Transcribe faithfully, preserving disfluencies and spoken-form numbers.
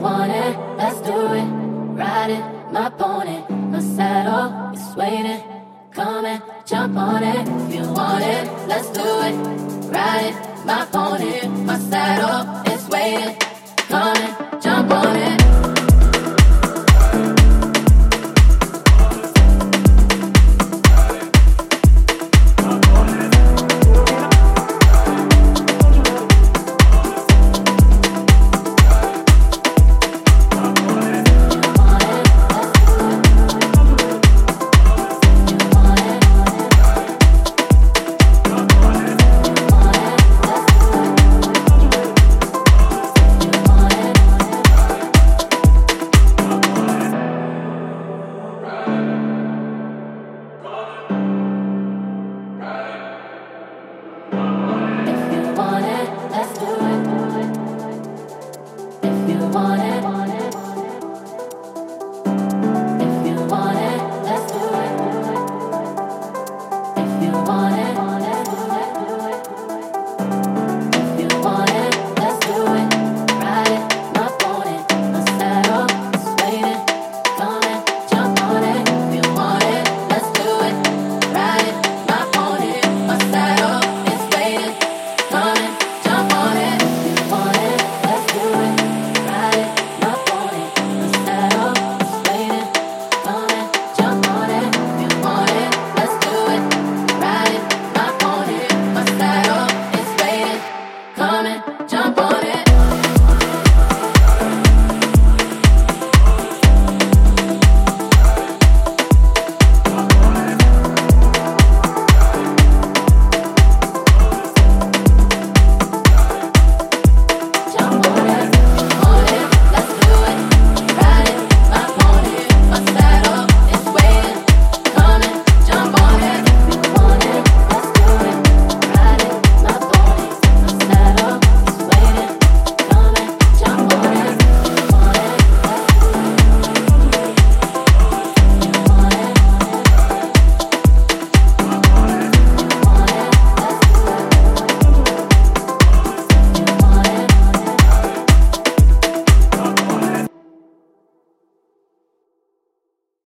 want it, let's do it. Ride it, my pony, my saddle is waiting. Come and jump on it. If you want it, let's do it. Ride it, my pony, my saddle is waiting. Come and jump on it. Want it,